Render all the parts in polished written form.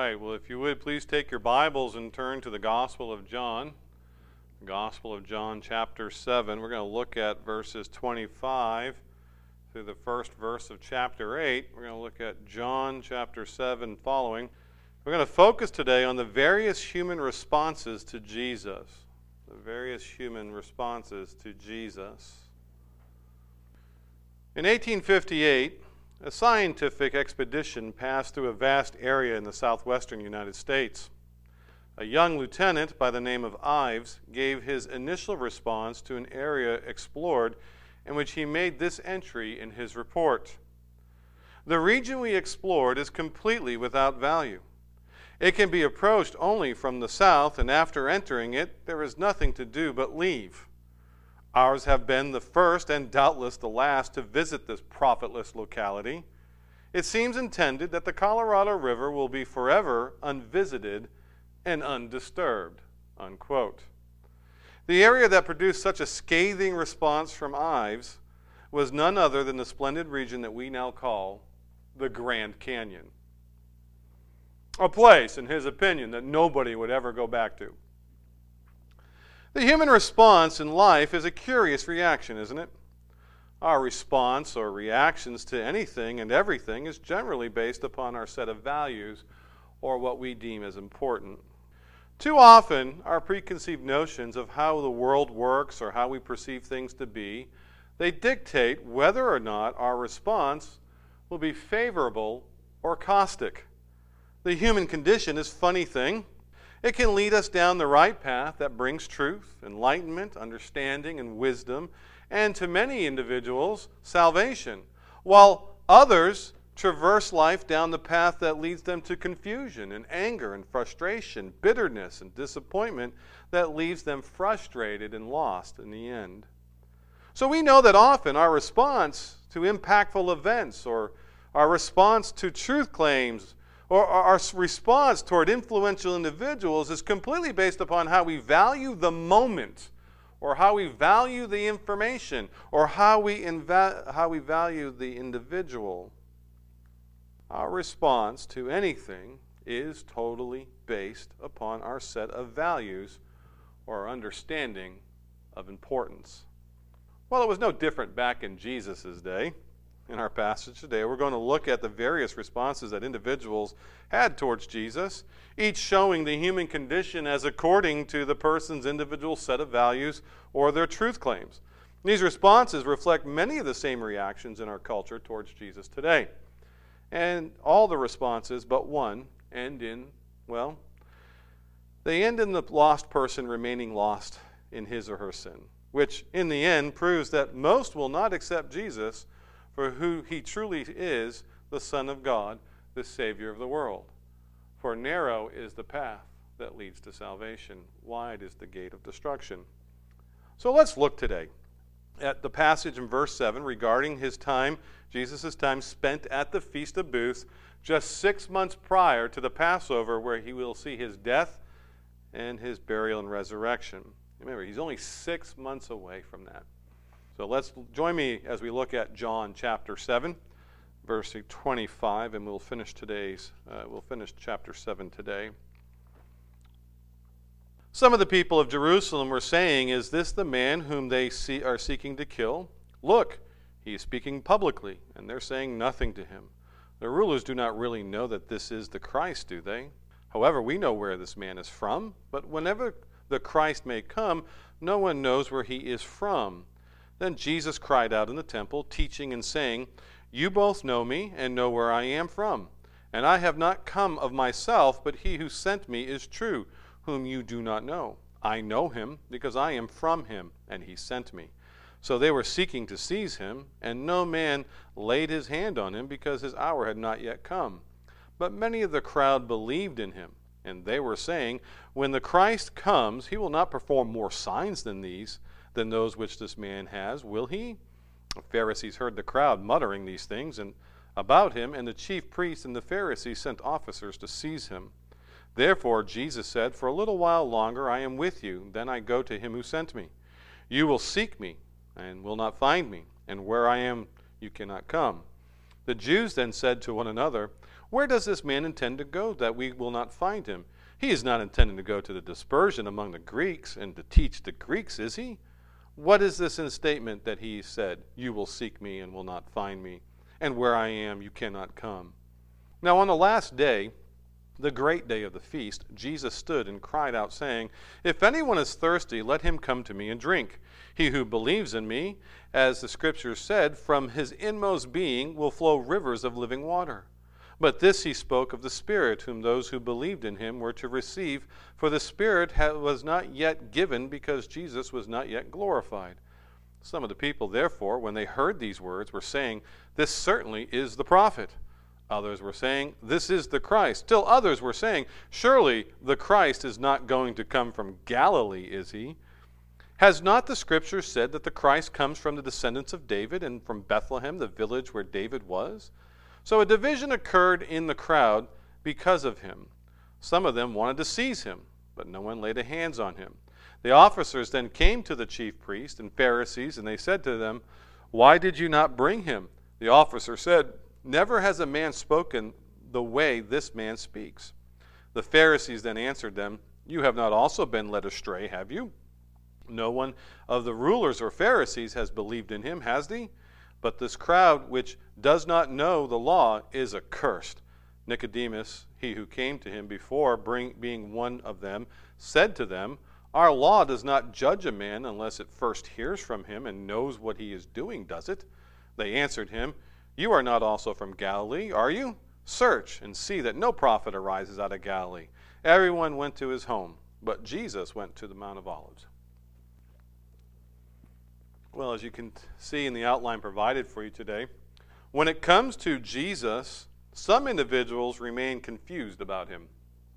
right. Well, if you would, please take your Bibles and turn to the Gospel of John. The Gospel of John, chapter 7. We're going to look at verses 25 through the first verse of chapter 8. We're going to look at John chapter 7 following. We're going to focus today on the various human responses to Jesus. The various human responses to Jesus. In 1858, a scientific expedition passed through a vast area in the southwestern United States. A young lieutenant by the name of Ives gave his initial response to an area explored in which he made this entry in his report. The region we explored is completely without value. It can be approached only from the south, and after entering it, there is nothing to do but leave. Ours have been the first and doubtless the last to visit this profitless locality. It seems intended that the Colorado River will be forever unvisited and undisturbed, unquote. The area that produced such a scathing response from Ives was none other than the splendid region that we now call the Grand Canyon. A place, in his opinion, that nobody would ever go back to. The human response in life is a curious reaction, isn't it? Our response or reactions to anything and everything is generally based upon our set of values or what we deem as important. Too often, our preconceived notions of how the world works or how we perceive things to be, they dictate whether or not our response will be favorable or caustic. The human condition is a funny thing. It can lead us down the right path that brings truth, enlightenment, understanding, and wisdom, and to many individuals, salvation, while others traverse life down the path that leads them to confusion and anger and frustration, bitterness and disappointment that leaves them frustrated and lost in the end. So we know that often our response to impactful events or our response to truth claims or our response toward influential individuals is completely based upon how we value the moment, or how we value the information, or how we value the individual. Our response to anything is totally based upon our set of values or our understanding of importance. Well, it was no different back in Jesus' day. In our passage today, we're going to look at the various responses that individuals had towards Jesus, each showing the human condition as according to the person's individual set of values or their truth claims. These responses reflect many of the same reactions in our culture towards Jesus today. And all the responses but one end in the lost person remaining lost in his or her sin, which in the end proves that most will not accept Jesus for who he truly is, the Son of God, the Savior of the world. For narrow is the path that leads to salvation. Wide is the gate of destruction. So let's look today at the passage in verse 7 regarding his time, Jesus' time spent at the Feast of Booths, just 6 months prior to the Passover, where he will see his death and his burial and resurrection. Remember, he's only 6 months away from that. So let's join me as we look at John chapter 7, verse 25, and we'll finish chapter 7 today. Some of the people of Jerusalem were saying, "Is this the man whom they are seeking to kill? Look, he is speaking publicly, and they're saying nothing to him." The rulers do not really know that this is the Christ, do they? However, we know where this man is from, but whenever the Christ may come, no one knows where he is from. Then Jesus cried out in the temple, teaching and saying, "You both know me and know where I am from. And I have not come of myself, but he who sent me is true, whom you do not know. I know him because I am from him, and he sent me." So they were seeking to seize him, and no man laid his hand on him because his hour had not yet come. But many of the crowd believed in him, and they were saying, "When the Christ comes, he will not perform more signs than those which this man has, will he?" The Pharisees heard the crowd muttering these things about him, and the chief priests and the Pharisees sent officers to seize him. Therefore Jesus said, "For a little while longer I am with you, then I go to him who sent me. You will seek me, and will not find me, and where I am you cannot come." The Jews then said to one another, Where does this man intend to go that we will not find him? He is not intending to go to the dispersion among the Greeks and to teach the Greeks, is he? What is this in statement that he said, you will seek me and will not find me, and where I am you cannot come? Now on the last day, the great day of the feast, Jesus stood and cried out, saying, if anyone is thirsty, let him come to me and drink. He who believes in me, as the Scripture said, from his inmost being will flow rivers of living water. But this he spoke of the Spirit, whom those who believed in him were to receive, for the Spirit was not yet given, because Jesus was not yet glorified. Some of the people, therefore, when they heard these words, were saying, this certainly is the prophet. Others were saying, this is the Christ. Still others were saying, surely the Christ is not going to come from Galilee, is he? Has not the Scripture said that the Christ comes from the descendants of David and from Bethlehem, the village where David was? So a division occurred in the crowd because of him. Some of them wanted to seize him, but no one laid hands on him. The officers then came to the chief priests and Pharisees, and they said to them, why did you not bring him? The officer said, never has a man spoken the way this man speaks. The Pharisees then answered them, you have not also been led astray, have you? No one of the rulers or Pharisees has believed in him, has he? But this crowd which does not know the law is accursed. Nicodemus, he who came to him before, being one of them, said to them, our law does not judge a man unless it first hears from him and knows what he is doing, does it? They answered him, you are not also from Galilee, are you? Search and see that no prophet arises out of Galilee. Everyone went to his home, but Jesus went to the Mount of Olives. Well, as you can see in the outline provided for you today, when it comes to Jesus, some individuals remain confused about him.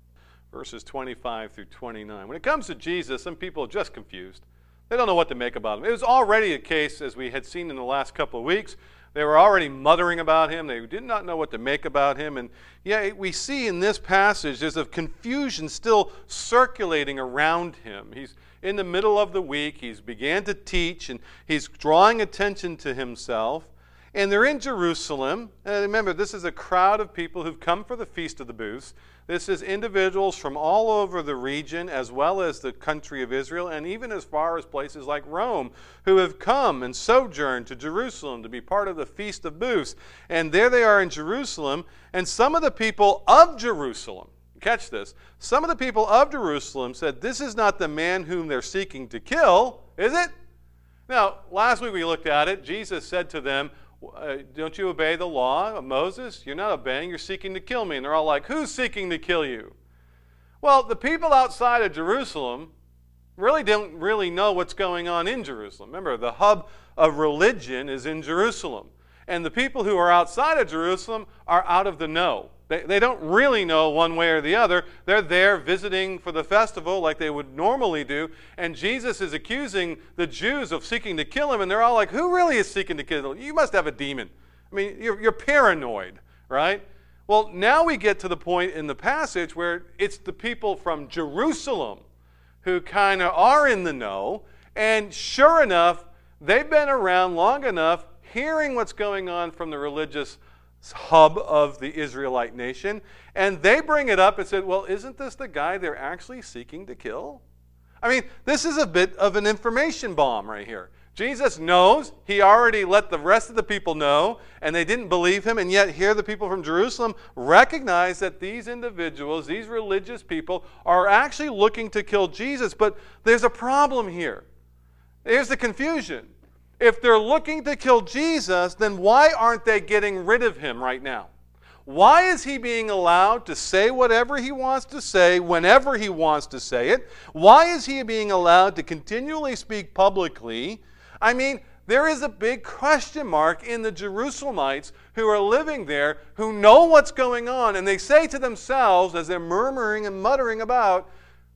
Verses 25 through 29. When it comes to Jesus, some people are just confused. They don't know what to make about him. It was already a case, as we had seen in the last couple of weeks. They were already muttering about him. They did not know what to make about him. And yet we see in this passage there's a confusion still circulating around him. He's in the middle of the week. He's began to teach, and he's drawing attention to himself. And they're in Jerusalem. And remember, this is a crowd of people who've come for the Feast of the Booths. This is individuals from all over the region, as well as the country of Israel, and even as far as places like Rome, who have come and sojourned to Jerusalem to be part of the Feast of Booths. And there they are in Jerusalem, and some of the people of Jerusalem, catch this, some of the people of Jerusalem said, this is not the man whom they're seeking to kill, is it? Now, last week we looked at it. Jesus said to them, don't you obey the law of Moses? You're not obeying, you're seeking to kill me. And they're all like, who's seeking to kill you? Well, the people outside of Jerusalem really don't really know what's going on in Jerusalem. Remember, the hub of religion is in Jerusalem. And the people who are outside of Jerusalem are out of the know. They don't really know one way or the other. They're there visiting for the festival like they would normally do. And Jesus is accusing the Jews of seeking to kill him. And they're all like, who really is seeking to kill him? You must have a demon. I mean, you're paranoid, right? Well, now we get to the point in the passage where it's the people from Jerusalem who kind of are in the know. And sure enough, they've been around long enough hearing what's going on from the religious hub of the Israelite nation, and they bring it up and said, well, isn't this the guy they're actually seeking to kill? I mean, this is a bit of an information bomb right here. Jesus knows, he already let the rest of the people know, and they didn't believe him, and yet here the people from Jerusalem recognize that these individuals, these religious people, are actually looking to kill Jesus, but there's a problem here. Here's the confusion. If they're looking to kill Jesus, then why aren't they getting rid of him right now? Why is he being allowed to say whatever he wants to say whenever he wants to say it? Why is he being allowed to continually speak publicly? I mean, there is a big question mark in the Jerusalemites who are living there, who know what's going on, and they say to themselves as they're murmuring and muttering about,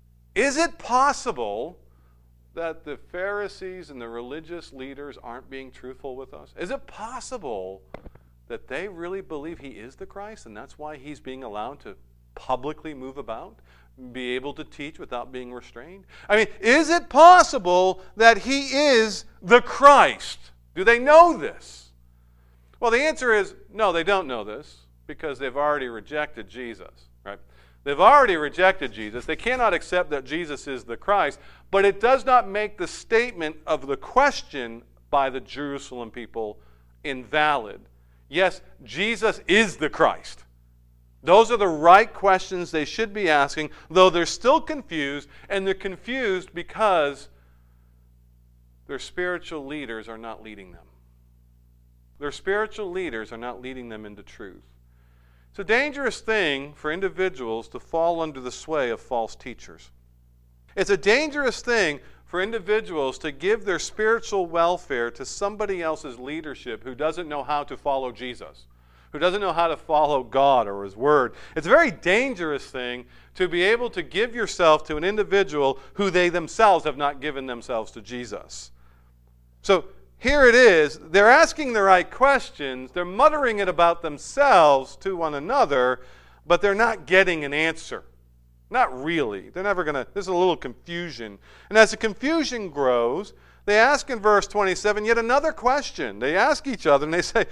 is it possible that the Pharisees and the religious leaders aren't being truthful with us? Is it possible that they really believe he is the Christ, and that's why he's being allowed to publicly move about, be able to teach without being restrained? I mean, is it possible that he is the Christ? Do they know this? Well, the answer is no, they don't know this, because they've already rejected Jesus, right? They've already rejected Jesus. They cannot accept that Jesus is the Christ, but it does not make the statement of the question by the Jerusalem people invalid. Yes, Jesus is the Christ. Those are the right questions they should be asking, though they're still confused, and they're confused because their spiritual leaders are not leading them. Their spiritual leaders are not leading them into truth. It's a dangerous thing for individuals to fall under the sway of false teachers. It's a dangerous thing for individuals to give their spiritual welfare to somebody else's leadership who doesn't know how to follow Jesus, who doesn't know how to follow God or His Word. It's a very dangerous thing to be able to give yourself to an individual who they themselves have not given themselves to Jesus. So here it is. They're asking the right questions. They're muttering it about themselves to one another, but they're not getting an answer. Not really. They're never going to. There's a little confusion. And as the confusion grows, they ask in verse 27 yet another question. They ask each other and they say,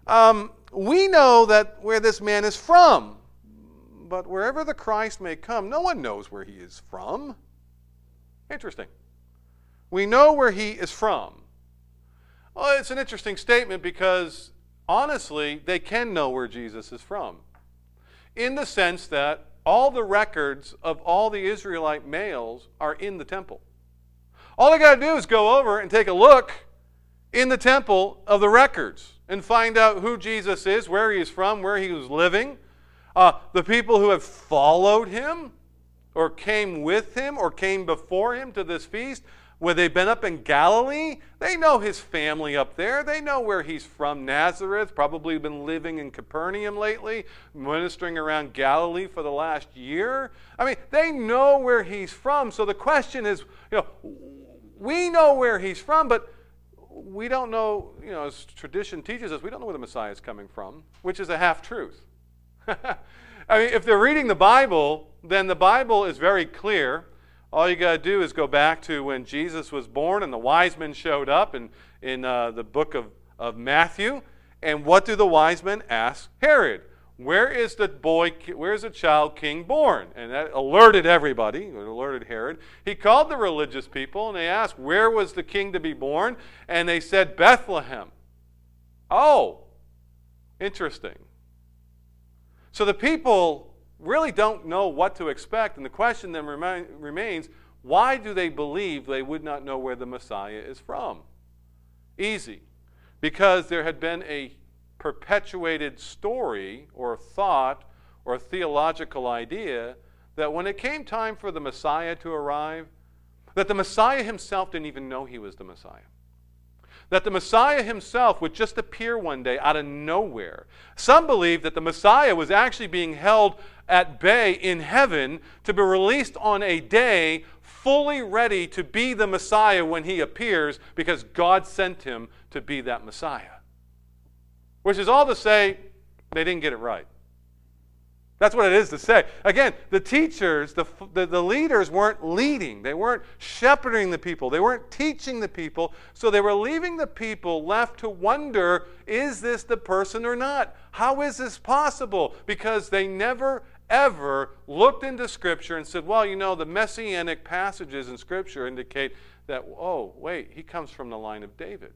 we know that where this man is from, but wherever the Christ may come, no one knows where he is from. Interesting. We know where he is from. Well, it's an interesting statement because, honestly, they can know where Jesus is from, in the sense that all the records of all the Israelite males are in the temple. All they got to do is go over and take a look in the temple of the records and find out who Jesus is, where he is from, where he was living. The people who have followed him or came with him or came before him to this feast, where they've been up in Galilee, they know his family up there. They know where he's from, Nazareth, probably been living in Capernaum lately, ministering around Galilee for the last year. I mean, they know where he's from. So the question is, we know where he's from, but we don't know, as tradition teaches us, we don't know where the Messiah is coming from, which is a half-truth. I mean, if they're reading the Bible, then the Bible is very clear. All you got to do is go back to when Jesus was born and the wise men showed up in the book of Matthew. And what do the wise men ask Herod? Where is the child king born? And that alerted everybody, alerted Herod. He called the religious people and they asked, where was the king to be born? And they said, Bethlehem. Oh, interesting. So the people really don't know what to expect, and the question then remains, why do they believe they would not know where the Messiah is from? Easy. Because there had been a perpetuated story or thought or theological idea that when it came time for the Messiah to arrive, that the Messiah himself didn't even know he was the Messiah. That the Messiah himself would just appear one day out of nowhere. Some believe that the Messiah was actually being held at bay in heaven to be released on a day fully ready to be the Messiah when he appears because God sent him to be that Messiah. Which is all to say, they didn't get it right. That's what it is to say. Again, the teachers, the leaders weren't leading. They weren't shepherding the people. They weren't teaching the people. So they were leaving the people left to wonder, is this the person or not? How is this possible? Because they never, ever looked into Scripture and said, well, the messianic passages in Scripture indicate that, oh, wait, he comes from the line of David.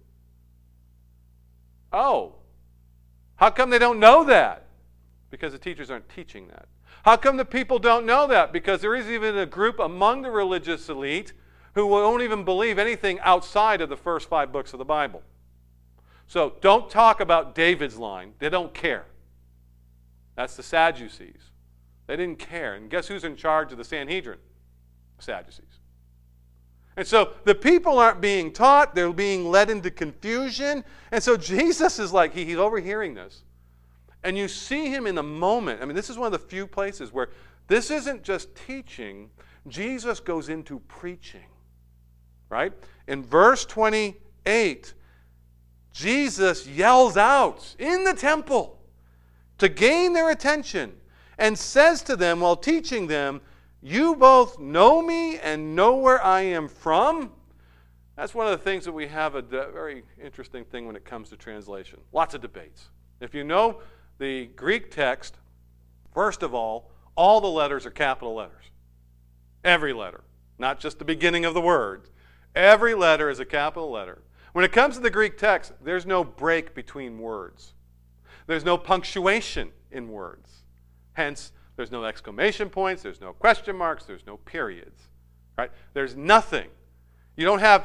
Oh, how come they don't know that? Because the teachers aren't teaching that. How come the people don't know that? Because there is even a group among the religious elite who won't even believe anything outside of the first 5 books of the Bible. So don't talk about David's line. They don't care. That's the Sadducees. They didn't care. And guess who's in charge of the Sanhedrin? The Sadducees. And so the people aren't being taught. They're being led into confusion. And so Jesus is like, he's overhearing this. And you see him in the moment. I mean, this is one of the few places where this isn't just teaching. Jesus goes into preaching. Right? In verse 28, Jesus yells out in the temple to gain their attention and says to them while teaching them, you both know me and know where I am from. That's one of the things that we have a very interesting thing when it comes to translation. Lots of debates. If you know the Greek text, first of all the letters are capital letters. Every letter, not just the beginning of the words. Every letter is a capital letter. When it comes to the Greek text, there's no break between words. There's no punctuation in words. Hence, there's no exclamation points, there's no question marks, there's no periods. Right? There's nothing. You don't have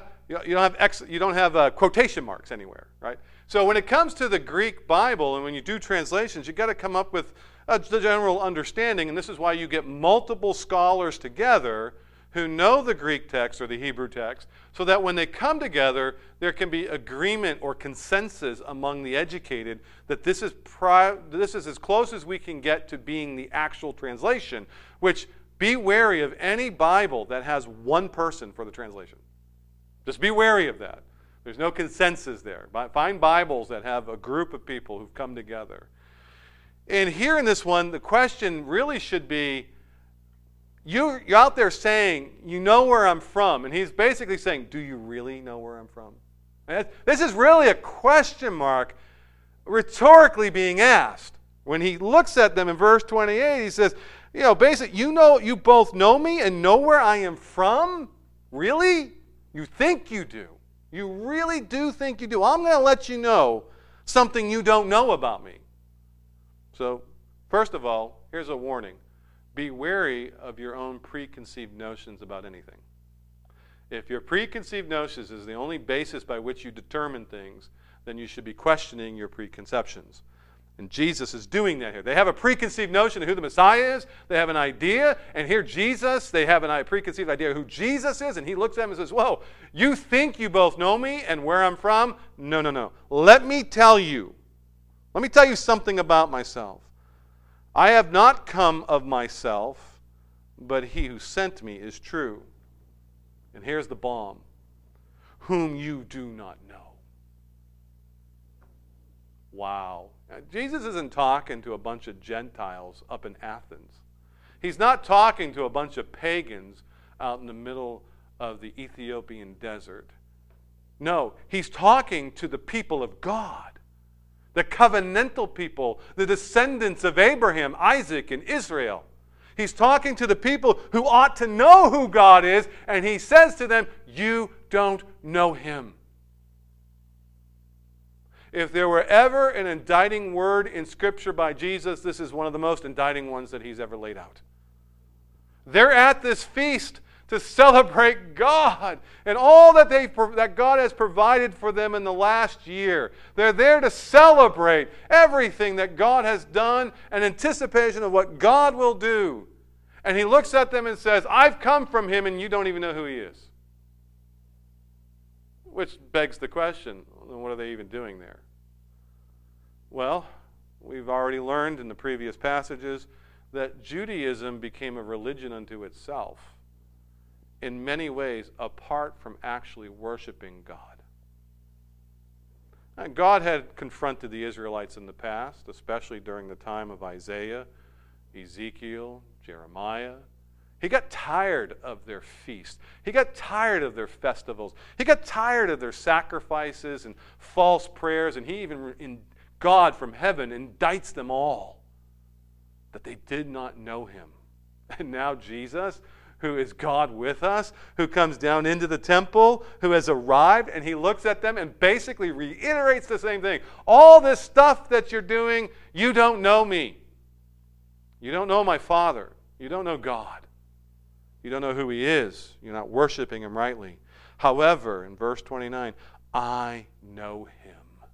quotation marks anywhere, right? So when it comes to the Greek Bible and when you do translations, you've got to come up with a general understanding, and this is why you get multiple scholars together who know the Greek text or the Hebrew text, so that when they come together, there can be agreement or consensus among the educated that this is as close as we can get to being the actual translation, which be wary of any Bible that has one person for the translation. Just be wary of that. There's no consensus there. Find Bibles that have a group of people who've come together. And here in this one, the question really should be, you're out there saying, you know where I'm from. And he's basically saying, do you really know where I'm from? And this is really a question mark rhetorically being asked. When he looks at them in verse 28, he says, basically, you both know me and know where I am from? Really? You think you do. You really do think you do. I'm going to let you know something you don't know about me. So, first of all, here's a warning. Be wary of your own preconceived notions about anything. If your preconceived notions is the only basis by which you determine things, then you should be questioning your preconceptions. And Jesus is doing that here. They have a preconceived notion of who the Messiah is. They have an idea. And here Jesus, they have a preconceived idea of who Jesus is. And he looks at them and says, whoa, you think you both know me and where I'm from? No. Let me tell you something about myself. I have not come of myself, but he who sent me is true. And here's the bomb. Whom you do not know. Wow. Now, Jesus isn't talking to a bunch of Gentiles up in Athens. He's not talking to a bunch of pagans out in the middle of the Ethiopian desert. No, he's talking to the people of God, the covenantal people, the descendants of Abraham, Isaac, and Israel. He's talking to the people who ought to know who God is, and he says to them, you don't know him. If there were ever an indicting word in Scripture by Jesus, this is one of the most indicting ones that he's ever laid out. They're at this feast to celebrate God and all that God has provided for them in the last year. They're there to celebrate everything that God has done in anticipation of what God will do. And he looks at them and says, I've come from him and you don't even know who he is. Which begs the question, what are they even doing there? Well, we've already learned in the previous passages that Judaism became a religion unto itself, in many ways apart from actually worshiping God. And God had confronted the Israelites in the past, especially during the time of Isaiah, Ezekiel, Jeremiah. He got tired of their feast. He got tired of their festivals. He got tired of their sacrifices and false prayers, and he even, God from heaven, indicts them all that they did not know him. And now Jesus, who is God with us, who comes down into the temple, who has arrived, and he looks at them and basically reiterates the same thing. All this stuff that you're doing, you don't know me. You don't know my Father. You don't know God. You don't know who he is. You're not worshiping him rightly. However, in verse 29, I know him.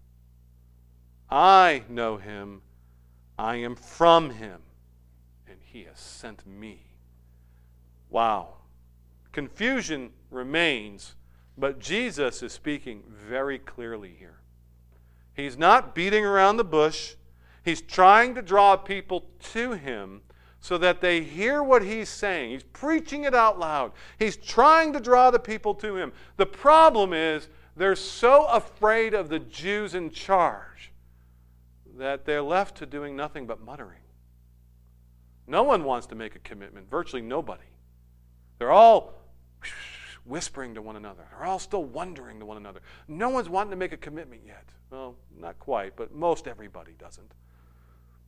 I know him. I am from him. And he has sent me. Wow. Confusion remains, but Jesus is speaking very clearly here. He's not beating around the bush. He's trying to draw people to him so that they hear what he's saying. He's preaching it out loud. He's trying to draw the people to him. The problem is they're so afraid of the Jews in charge that they're left to doing nothing but muttering. No one wants to make a commitment, virtually nobody. They're all whispering to one another. They're all still wondering to one another. No one's wanting to make a commitment yet. Well, not quite, but most everybody doesn't.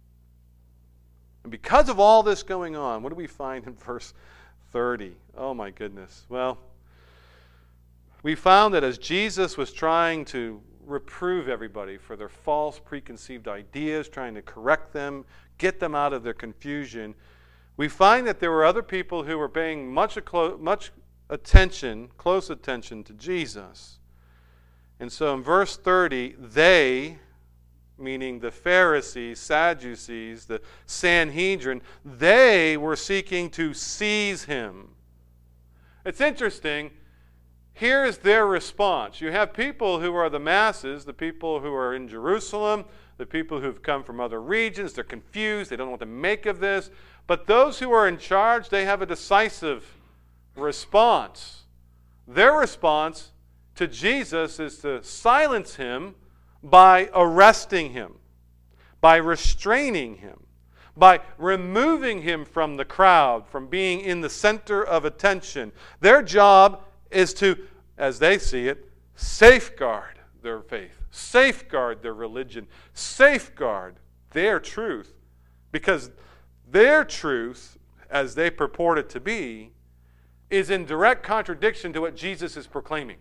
And because of all this going on, what do we find in verse 30? Oh my goodness. Well, we found that as Jesus was trying to reprove everybody for their false preconceived ideas, trying to correct them, get them out of their confusion, we find that there were other people who were paying much attention, close attention to Jesus. And so in verse 30, they, meaning the Pharisees, Sadducees, the Sanhedrin, they were seeking to seize him. It's interesting. Here's their response. You have people who are the masses, the people who are in Jerusalem, the people who have come from other regions. They're confused. They don't know what to make of this. But those who are in charge, they have a decisive response. Their response to Jesus is to silence him by arresting him, by restraining him, by removing him from the crowd, from being in the center of attention. Their job is to, as they see it, safeguard their faith, safeguard their religion, safeguard their truth, because their truth, as they purport it to be, is in direct contradiction to what Jesus is proclaiming.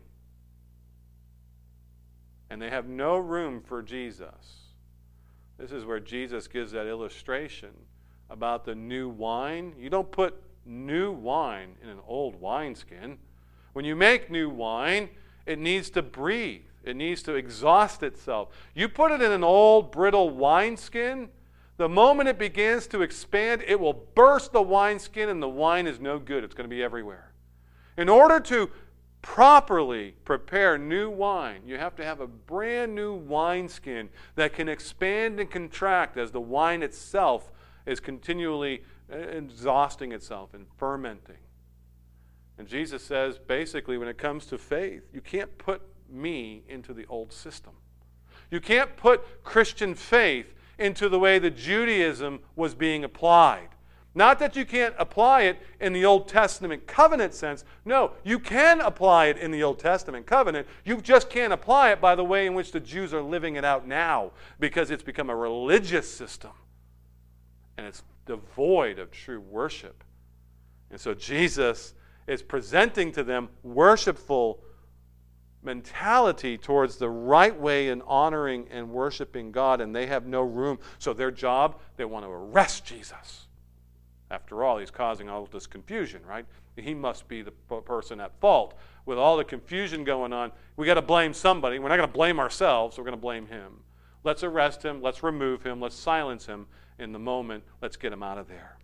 And they have no room for Jesus. This is where Jesus gives that illustration about the new wine. You don't put new wine in an old wineskin. When you make new wine, it needs to breathe. It needs to exhaust itself. You put it in an old, brittle wineskin, the moment it begins to expand, it will burst the wineskin and the wine is no good. It's going to be everywhere. In order to properly prepare new wine, you have to have a brand new wineskin that can expand and contract as the wine itself is continually exhausting itself and fermenting. And Jesus says, basically, when it comes to faith, you can't put me into the old system. You can't put Christian faith into the way that Judaism was being applied. Not that you can't apply it in the Old Testament covenant sense. No, you can apply it in the Old Testament covenant. You just can't apply it by the way in which the Jews are living it out now, because it's become a religious system. And it's devoid of true worship. And so Jesus is presenting to them worshipful mentality towards the right way in honoring and worshiping God, and they have no room. So their job, they want to arrest Jesus. After all, he's causing all this confusion, right? He must be the person at fault. With all the confusion going on, we got to blame somebody. We're not going to blame ourselves. We're going to blame him. Let's arrest him. Let's remove him. Let's silence him in the moment. Let's get him out of there.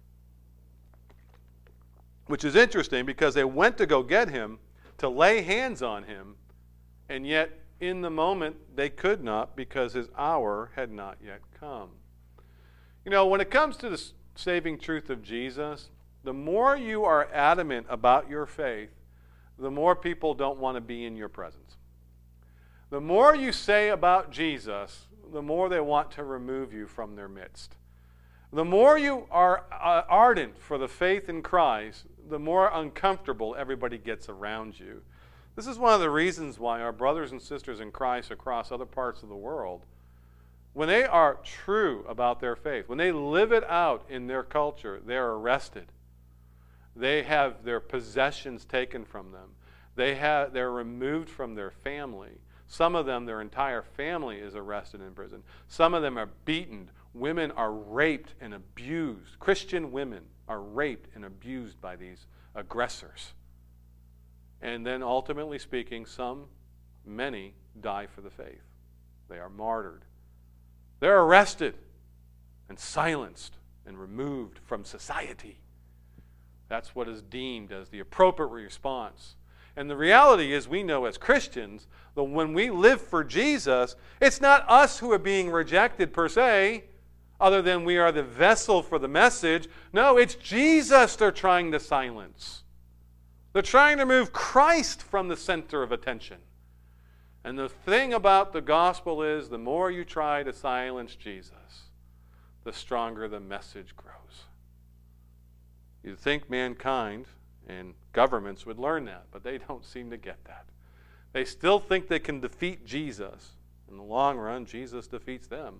Which is interesting because they went to go get him, to lay hands on him, and yet in the moment they could not because his hour had not yet come. You know, when it comes to the saving truth of Jesus, the more you are adamant about your faith, the more people don't want to be in your presence. The more you say about Jesus, the more they want to remove you from their midst. The more you are ardent for the faith in Christ, the more uncomfortable everybody gets around you. This is one of the reasons why our brothers and sisters in Christ across other parts of the world, when they are true about their faith, when they live it out in their culture, they're arrested. They have their possessions taken from them. They're removed from their family. Some of them, their entire family is arrested in prison. Some of them are beaten. Women are raped and abused. Christian women are raped and abused by these aggressors. And then ultimately speaking, many die for the faith. They are martyred. They're arrested and silenced and removed from society. That's what is deemed as the appropriate response. And the reality is, we know as Christians that when we live for Jesus, it's not us who are being rejected per se, other than we are the vessel for the message. No, it's Jesus they're trying to silence. They're trying to move Christ from the center of attention. And the thing about the gospel is, the more you try to silence Jesus, the stronger the message grows. You'd think mankind and governments would learn that, but they don't seem to get that. They still think they can defeat Jesus. In the long run, Jesus defeats them.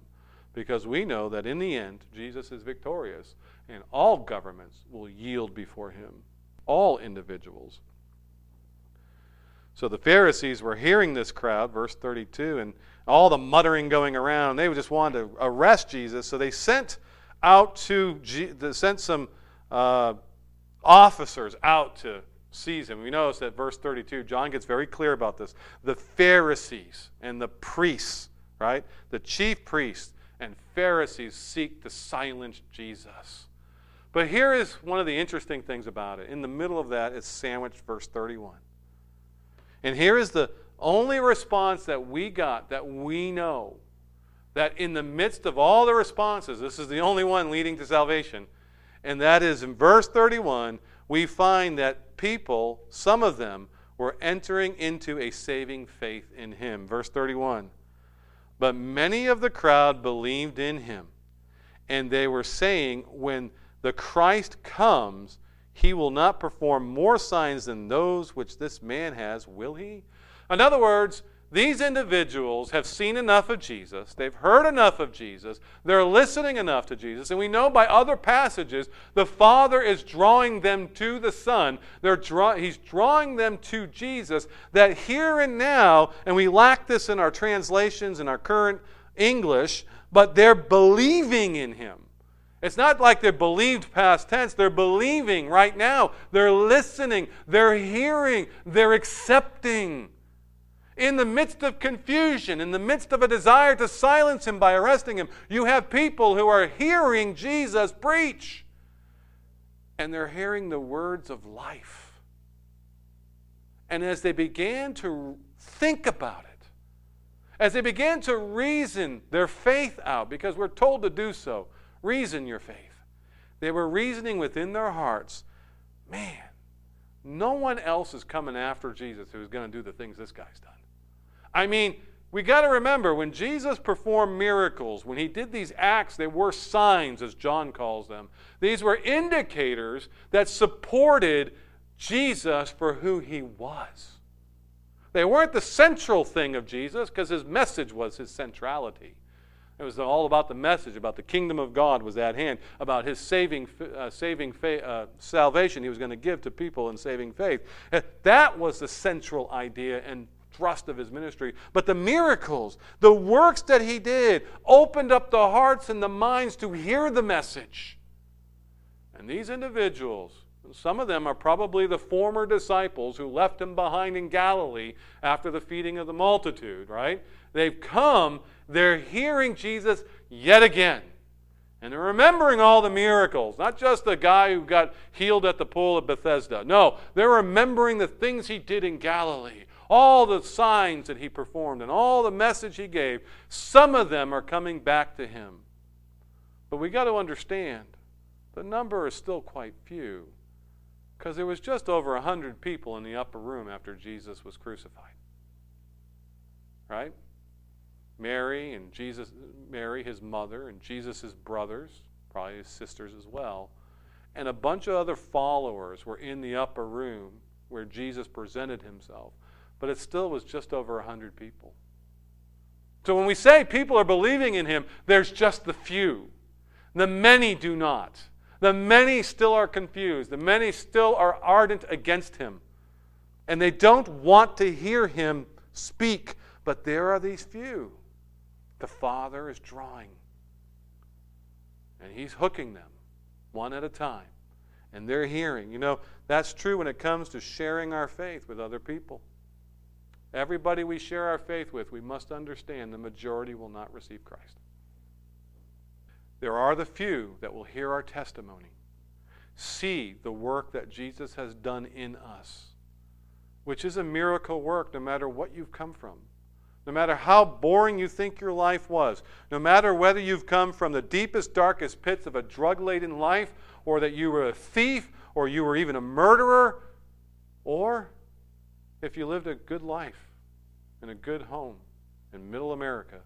because we know that in the end, Jesus is victorious, and all governments will yield before him, all individuals. So the Pharisees were hearing this crowd, verse 32, and all the muttering going around. They just wanted to arrest Jesus, so they sent some officers out to seize him. We notice that verse 32, John gets very clear about this. The Pharisees and the priests, right? The chief priests and Pharisees seek to silence Jesus. But here is one of the interesting things about it. In the middle of that is sandwiched verse 31. And here is the only response that we got, that we know, that in the midst of all the responses, this is the only one leading to salvation, and that is in verse 31, we find that people, some of them, were entering into a saving faith in him. Verse 31, but many of the crowd believed in him, and they were saying, when the Christ comes, he will not perform more signs than those which this man has, will he? In other words, these individuals have seen enough of Jesus. They've heard enough of Jesus. They're listening enough to Jesus. And we know by other passages, the Father is drawing them to the Son. He's drawing them to Jesus, that here and now, and we lack this in our translations, in our current English, but they're believing in him. It's not like they're believed past tense. They're believing right now. They're listening. They're hearing. They're accepting. In the midst of confusion, in the midst of a desire to silence him by arresting him, you have people who are hearing Jesus preach. And they're hearing the words of life. And as they began to think about it, as they began to reason their faith out, because we're told to do so, reason your faith. They were reasoning within their hearts, man, no one else is coming after Jesus who's going to do the things this guy's done. I mean, we got to remember, when Jesus performed miracles, when he did these acts, they were signs, as John calls them. These were indicators that supported Jesus for who he was. They weren't the central thing of Jesus, because his message was his centrality. It was all about the message, about the kingdom of God was at hand, about his salvation he was going to give to people in saving faith. That was the central idea and thrust of his ministry. But the miracles, the works that he did, opened up the hearts and the minds to hear the message. And these individuals, some of them are probably the former disciples who left him behind in Galilee after the feeding of the multitude, right? They've come, they're hearing Jesus yet again. And they're remembering all the miracles, not just the guy who got healed at the pool of Bethesda. No, they're remembering the things he did in Galilee, all the signs that he performed, and all the message he gave. Some of them are coming back to him. But we got to understand, the number is still quite few, because there was just over 100 people in the upper room after Jesus was crucified. Right? Mary, his mother, and Jesus' brothers, probably his sisters as well, and a bunch of other followers were in the upper room where Jesus presented himself. But it still was just over 100 people. So when we say people are believing in him, there's just the few. The many do not. The many still are confused. The many still are ardent against him. And they don't want to hear him speak. But there are these few. The Father is drawing. And he's hooking them one at a time. And they're hearing. You know, that's true when it comes to sharing our faith with other people. Everybody we share our faith with, we must understand the majority will not receive Christ. There are the few that will hear our testimony, see the work that Jesus has done in us, which is a miracle work no matter what you've come from. No matter how boring you think your life was, no matter whether you've come from the deepest, darkest pits of a drug-laden life, or that you were a thief, or you were even a murderer, or if you lived a good life in a good home in middle America,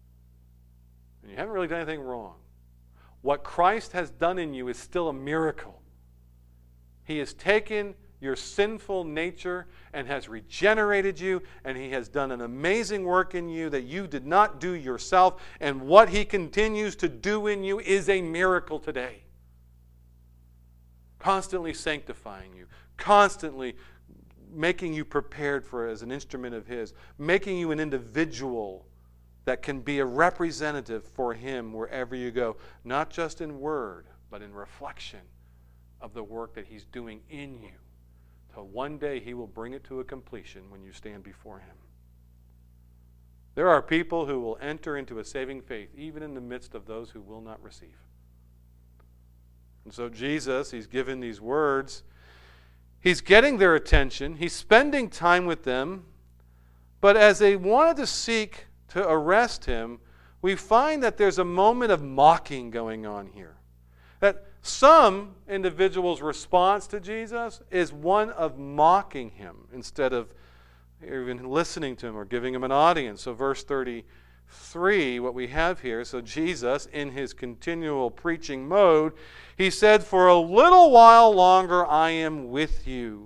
and you haven't really done anything wrong, what Christ has done in you is still a miracle. He has taken your sinful nature and has regenerated you, and He has done an amazing work in you that you did not do yourself, and what He continues to do in you is a miracle today. Constantly sanctifying you, constantly making you prepared for as an instrument of His, making you an individual that can be a representative for Him wherever you go, not just in word, but in reflection of the work that He's doing in you. Till one day He will bring it to a completion when you stand before Him. There are people who will enter into a saving faith even in the midst of those who will not receive. And so Jesus, He's given these words. He's getting their attention. He's spending time with them. But as they wanted to seek to arrest Him, we find that there's a moment of mocking going on here. That some individuals' response to Jesus is one of mocking Him instead of even listening to Him or giving Him an audience. So verse 33, what we have here, so Jesus, in His continual preaching mode, He said, "For a little while longer I am with you.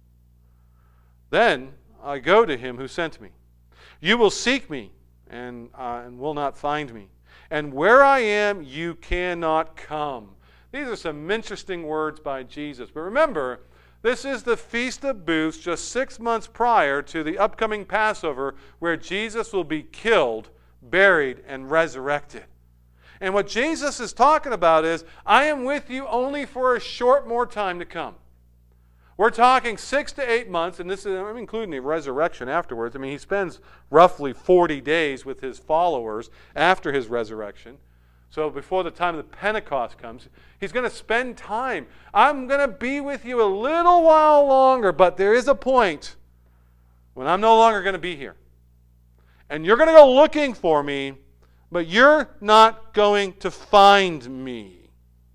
Then I go to Him who sent me. You will seek me and will not find me. And where I am, you cannot come." These are some interesting words by Jesus. But remember, this is the Feast of Booths just 6 months prior to the upcoming Passover, where Jesus will be killed, buried, and resurrected. And what Jesus is talking about is, I am with you only for a short more time to come. We're talking 6 to 8 months, and this is, I'm including the resurrection afterwards. I mean, He spends roughly 40 days with His followers after His resurrection. So before the time of the Pentecost comes, He's going to spend time. I'm going to be with you a little while longer, but there is a point when I'm no longer going to be here. And you're going to go looking for me, but you're not going to find me.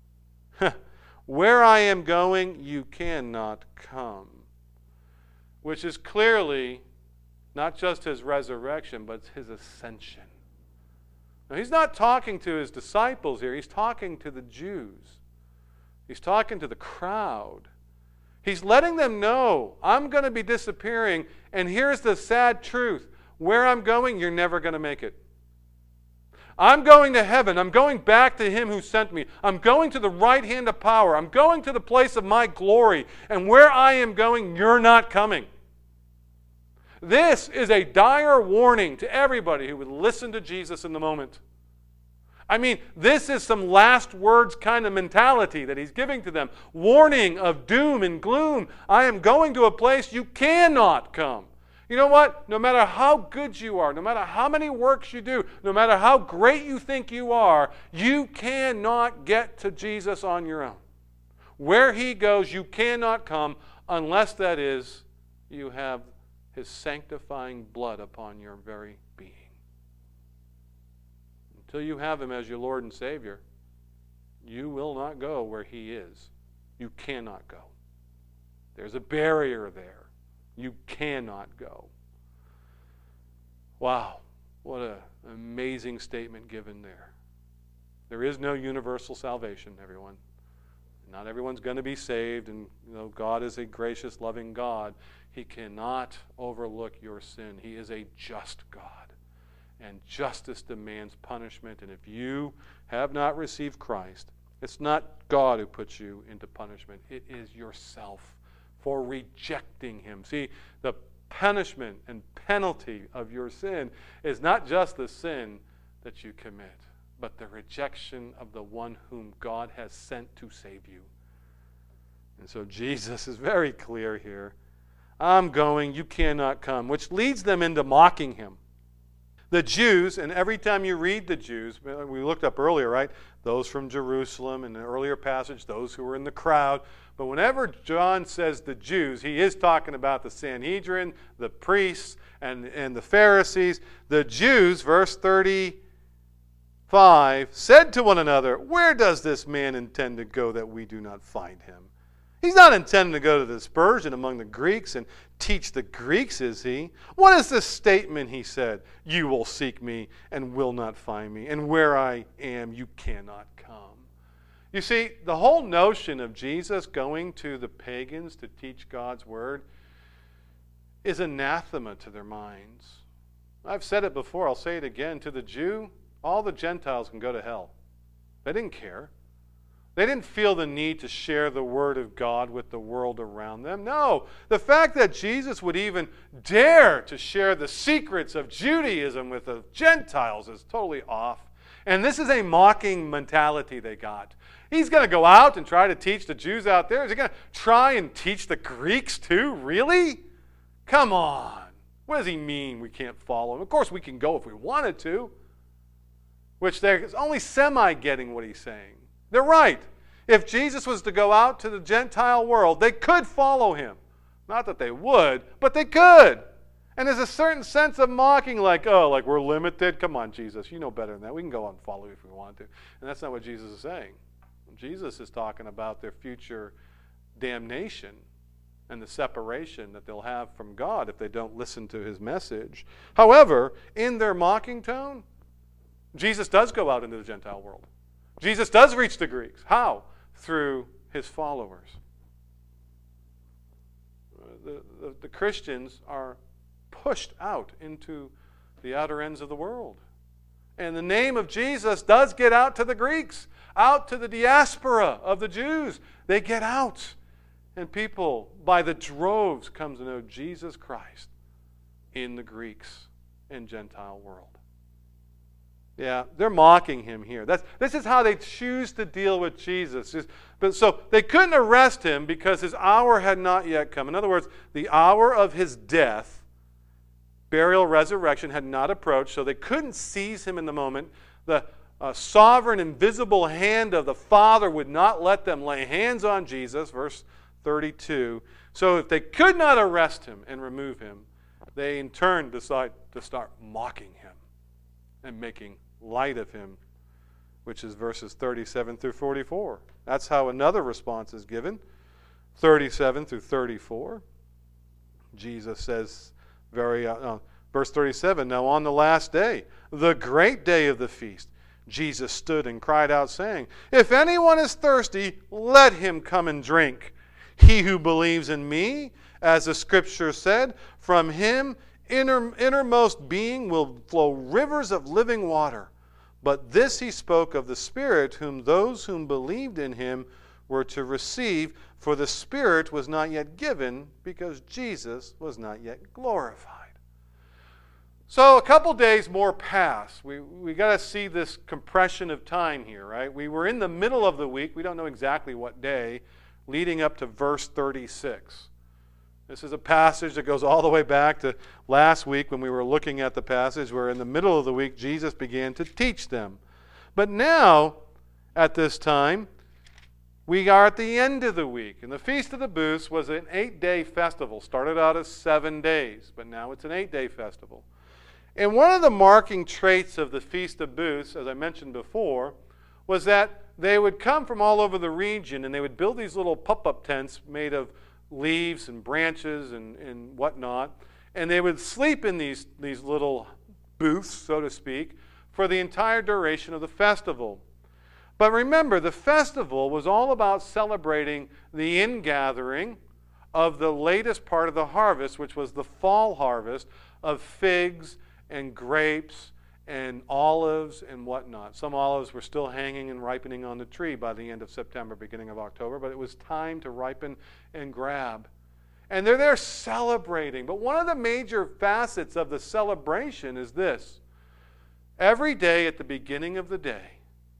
Where I am going, you cannot come. Which is clearly not just His resurrection, but His ascension. Now, He's not talking to His disciples here. He's talking to the Jews. He's talking to the crowd. He's letting them know, I'm going to be disappearing, and here's the sad truth. Where I'm going, you're never going to make it. I'm going to heaven. I'm going back to Him who sent me. I'm going to the right hand of power. I'm going to the place of my glory. And where I am going, you're not coming. This is a dire warning to everybody who would listen to Jesus in the moment. I mean, this is some last words kind of mentality that He's giving to them. Warning of doom and gloom. I am going to a place you cannot come. You know what? No matter how good you are, no matter how many works you do, no matter how great you think you are, you cannot get to Jesus on your own. Where He goes, you cannot come unless, that is, you have His sanctifying blood upon your very being. Until you have Him as your Lord and Savior, you will not go where He is. You cannot go. There's a barrier there. You cannot go. Wow, what an amazing statement given there. There is no universal salvation, everyone. Not everyone's going to be saved, and God is a gracious, loving God. He cannot overlook your sin. He is a just God, and justice demands punishment. And if you have not received Christ, it's not God who puts you into punishment. It is yourself for rejecting Him. See, the punishment and penalty of your sin is not just the sin that you commit, but the rejection of the one whom God has sent to save you. And so Jesus is very clear here. I'm going, you cannot come, which leads them into mocking Him. The Jews, and every time you read the Jews, we looked up earlier, right? Those from Jerusalem, in the earlier passage, those who were in the crowd. But whenever John says the Jews, he is talking about the Sanhedrin, the priests, and the Pharisees. The Jews, verse 35, said to one another, "Where does this man intend to go that we do not find him?" He's not intending to go to the dispersion among the Greeks and teach the Greeks, is he? What is this statement he said? You will seek me and will not find me, and where I am you cannot come. You see, the whole notion of Jesus going to the pagans to teach God's word is anathema to their minds. I've said it before, I'll say it again. To the Jew, all the Gentiles can go to hell. They didn't care. They didn't feel the need to share the word of God with the world around them. No, the fact that Jesus would even dare to share the secrets of Judaism with the Gentiles is totally off. And this is a mocking mentality they got. He's going to go out and try to teach the Jews out there. Is he going to try and teach the Greeks too? Really? Come on. What does he mean we can't follow him? Of course we can go if we wanted to. Which they're only semi-getting what he's saying. They're right. If Jesus was to go out to the Gentile world, they could follow him. Not that they would, but they could. And there's a certain sense of mocking, like, oh, like we're limited. Come on, Jesus, you know better than that. We can go out and follow you if we want to. And that's not what Jesus is saying. Jesus is talking about their future damnation and the separation that they'll have from God if they don't listen to his message. However, in their mocking tone, Jesus does go out into the Gentile world. Jesus does reach the Greeks. How? Through his followers. The Christians are pushed out into the outer ends of the world. And the name of Jesus does get out to the Greeks, out to the diaspora of the Jews. They get out. And people, by the droves, come to know Jesus Christ in the Greeks and Gentile world. Yeah, they're mocking him here. This is how they choose to deal with Jesus. So they couldn't arrest him because his hour had not yet come. In other words, the hour of his death, burial, resurrection had not approached, so they couldn't seize him in the moment. The sovereign, invisible hand of the Father would not let them lay hands on Jesus, verse 32. So if they could not arrest him and remove him, they in turn decide to start mocking him and making light of him, which is verses 37 through 44. That's how another response is given. 37 through 34. Jesus says, verse 37, now on the last day, the great day of the feast, Jesus stood and cried out, saying, if anyone is thirsty, let him come and drink. He who believes in me, as the scripture said, from him innermost being will flow rivers of living water. But this he spoke of the Spirit, whom those whom believed in him were to receive, for the Spirit was not yet given, because Jesus was not yet glorified. So a couple days more pass. We got to see this compression of time here, right? We were in the middle of the week. We don't know exactly what day, leading up to verse 36. This is a passage that goes all the way back to last week when we were looking at the passage where in the middle of the week Jesus began to teach them. But now, at this time, we are at the end of the week. And the Feast of the Booths was an 8-day festival. Started out as 7 days, but now it's an 8-day festival. And one of the marking traits of the Feast of Booths, as I mentioned before, was that they would come from all over the region and they would build these little pop-up tents made of leaves and branches and whatnot, and they would sleep in these little booths, so to speak, for the entire duration of the festival. But remember, the festival was all about celebrating the ingathering of the latest part of the harvest, which was the fall harvest of figs and grapes and olives and whatnot. Some olives were still hanging and ripening on the tree by the end of September, beginning of October, but it was time to ripen and grab. And they're there celebrating. But one of the major facets of the celebration is this. Every day at the beginning of the day,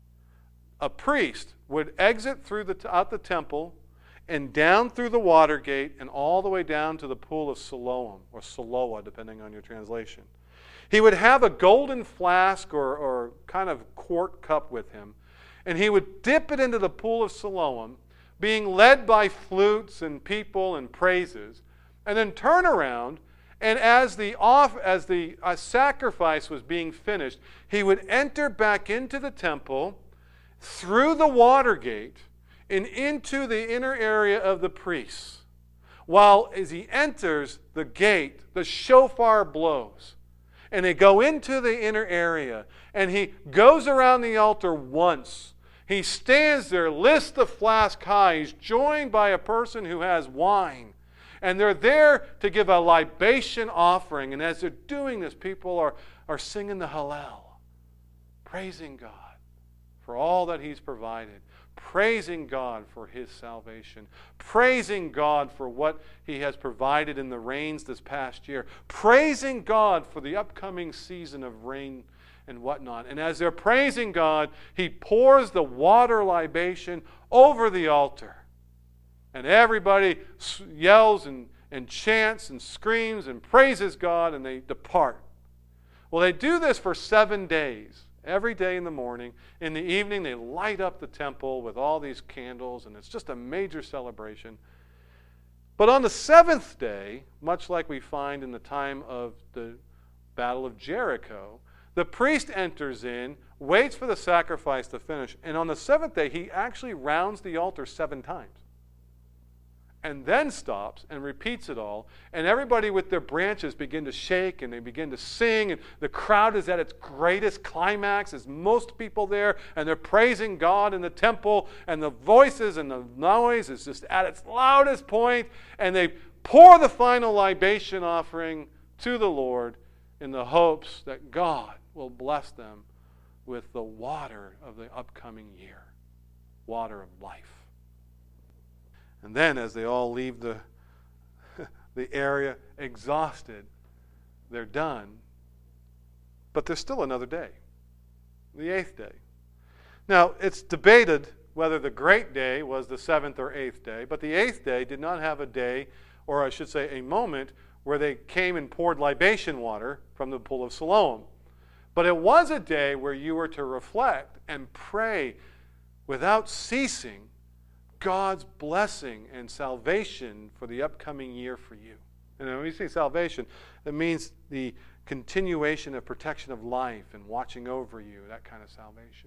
a priest would exit out the temple and down through the water gate and all the way down to the pool of Siloam, or Siloah, depending on your translation. He would have a golden flask or kind of quart cup with him, and he would dip it into the pool of Siloam, being led by flutes and people and praises, and then turn around, and as the sacrifice was being finished, he would enter back into the temple, through the water gate, and into the inner area of the priests. While as he enters the gate, the shofar blows. And they go into the inner area. And he goes around the altar once. He stands there, lifts the flask high. He's joined by a person who has wine. And they're there to give a libation offering. And as they're doing this, people are singing the Hallel, praising God for all that He's provided, praising God for His salvation, praising God for what He has provided in the rains this past year, praising God for the upcoming season of rain and whatnot. And as they're praising God, He pours the water libation over the altar. And everybody yells and chants and screams and praises God, and they depart. Well, they do this for 7 days. Every day in the morning. In the evening, they light up the temple with all these candles, and it's just a major celebration. But on the 7th day, much like we find in the time of the Battle of Jericho, the priest enters in, waits for the sacrifice to finish, and on the 7th day, he actually rounds the altar 7 times. And then stops and repeats it all. And everybody with their branches begin to shake and they begin to sing. And the crowd is at its greatest climax. There's most people there and they're praising God in the temple. And the voices and the noise is just at its loudest point. And they pour the final libation offering to the Lord in the hopes that God will bless them with the water of the upcoming year. Water of life. And then as they all leave the area exhausted, they're done. But there's still another day, the 8th day. Now, it's debated whether the great day was the 7th or 8th day, but the 8th day did not have a day, or I should say a moment, where they came and poured libation water from the pool of Siloam. But it was a day where you were to reflect and pray without ceasing God's blessing and salvation for the upcoming year for you. And when we say salvation, it means the continuation of protection of life and watching over you, that kind of salvation.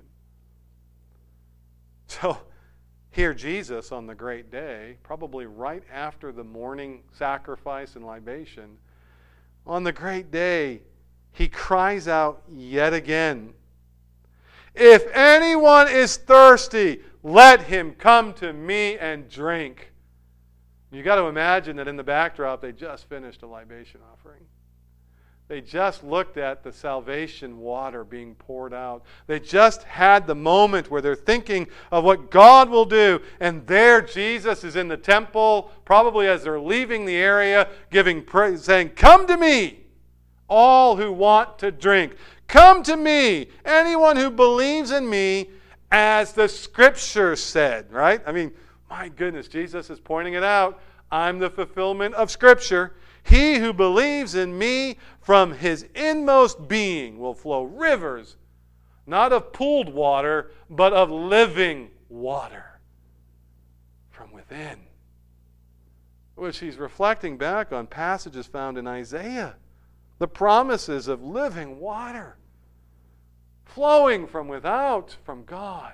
So here Jesus on the great day, probably right after the morning sacrifice and libation, on the great day, He cries out yet again, "If anyone is thirsty, let him come to me and drink." You got to imagine that in the backdrop, they just finished a libation offering. They just looked at the salvation water being poured out. They just had the moment where they're thinking of what God will do. And there Jesus is in the temple, probably as they're leaving the area, giving praise, saying, "Come to me, all who want to drink. Come to me, anyone who believes in me, as the Scripture said," right? I mean, my goodness, Jesus is pointing it out. I'm the fulfillment of Scripture. He who believes in me, from his inmost being will flow rivers, not of pooled water, but of living water from within. Which he's reflecting back on passages found in Isaiah. The promises of living water flowing from without, from God.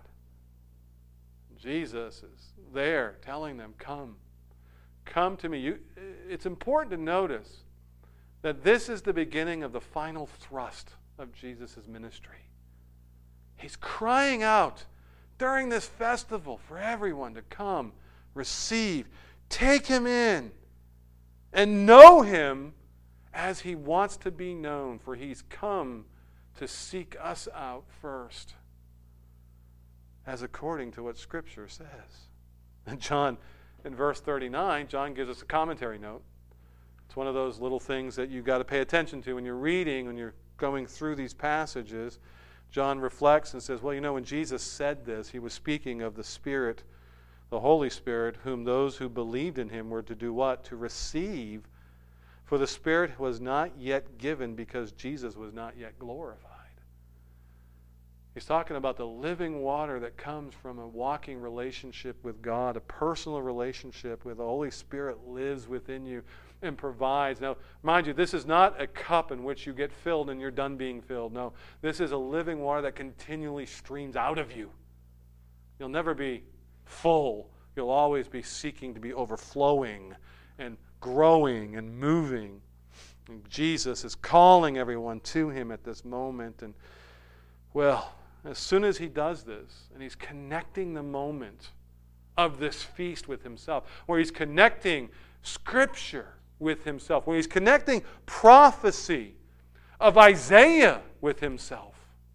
Jesus is there telling them, come to me. It's important to notice that this is the beginning of the final thrust of Jesus' ministry. He's crying out during this festival for everyone to come, receive, take Him in, and know Him as He wants to be known, for He's come to seek us out first, as according to what Scripture says. And John, in verse 39, John gives us a commentary note. It's one of those little things that you've got to pay attention to when you're reading, when you're going through these passages. John reflects and says, well, when Jesus said this, He was speaking of the Spirit, the Holy Spirit, whom those who believed in Him were to do what? To receive. For the Spirit was not yet given because Jesus was not yet glorified. He's talking about the living water that comes from a walking relationship with God, a personal relationship where the Holy Spirit lives within you and provides. Now, mind you, this is not a cup in which you get filled and you're done being filled. No, this is a living water that continually streams out of you. You'll never be full. You'll always be seeking to be overflowing and growing and moving. And Jesus is calling everyone to Him at this moment. And, well, as soon as he does this, and he's connecting the moment of this feast with himself, where he's connecting Scripture with himself, where he's connecting prophecy of Isaiah with himself.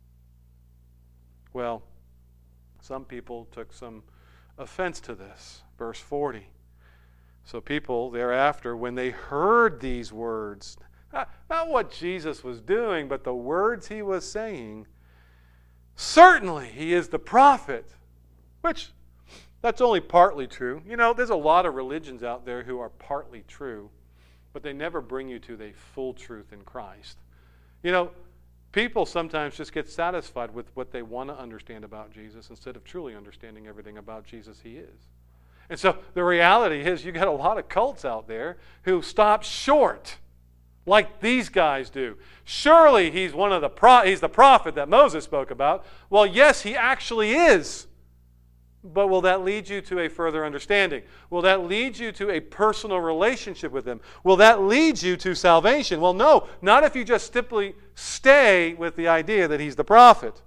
Well, some people took some offense to this. Verse 40. So people thereafter, when they heard these words, not what Jesus was doing, but the words he was saying, certainly he is the prophet, which that's only partly true. You know, there's a lot of religions out there who are partly true, but they never bring you to the full truth in Christ. You know, people sometimes just get satisfied with what they want to understand about Jesus instead of truly understanding everything about Jesus he is. And so the reality is you got a lot of cults out there who stop short like these guys do. Surely he's he's the prophet that Moses spoke about. Well, yes, he actually is. But will that lead you to a further understanding? Will that lead you to a personal relationship with him? Will that lead you to salvation? Well, no, not if you just simply stay with the idea that he's the prophet.